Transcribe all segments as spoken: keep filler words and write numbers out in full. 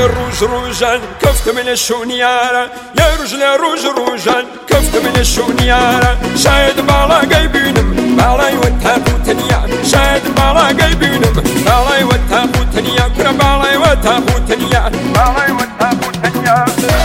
روج روجان كفت من الشونيارة يا رجل روج روجان كفت من الشونيارة شاهد بالا قيبينم بالا يوتاقو تنيا شاهد بالا قيبينم بالا يوتاقو تنيا كرا بالا يوتاقو تنيا بالا يوتاقو تنيا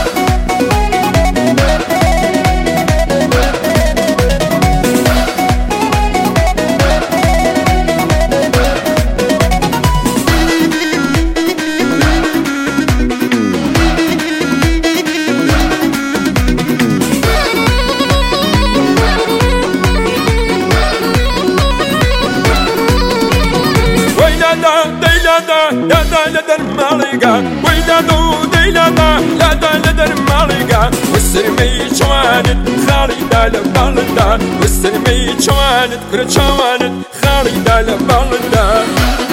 لا دا لدى المالقة ويدادو ديلادا لا دا لدى المالقة والسرمي شواند خالدا لبالدا والسرمي شواند كرة شواند خالدا لبالدا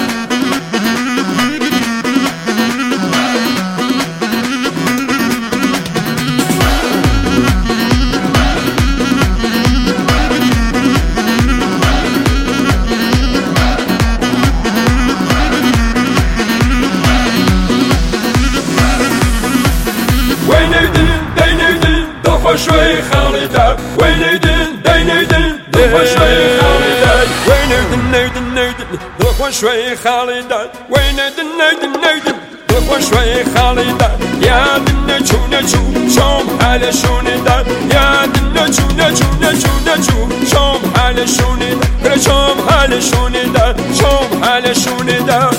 شوي خالدا وين يدن دين يدن ضربة شوي خالدا وين يدن يدن يدن ضربة شوي خالدا وين يدن يدن يدن ضربة شوي خالدا يا دن نجو نجو شوم على شوندا يا دن نجو نجو نجو نجو شوم على شوندا شوم على شوندا شوم على شوندا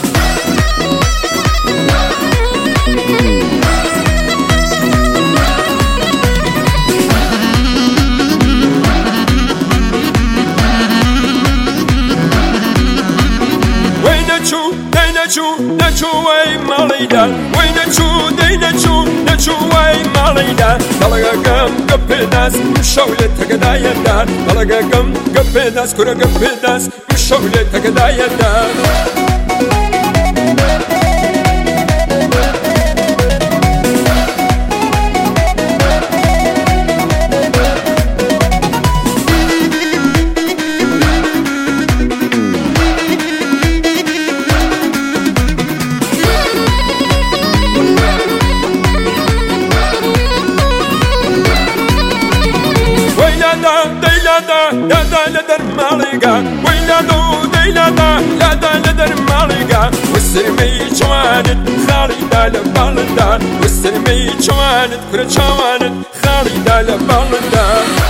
نجو وي ماليدا وين نجو دي نجو نجو وي ماليدا طلقا قم قبداس مشولة تقدايا دا طلقا قم قبداس كرة قبداس مشولة تقدايا دا لا دا لدى المالقة ويلادو ديلادا لا دا لدى المالقة والسرمي شواند خالدا لبالدا والسرمي شواند كرة شواند خالدا لبالدا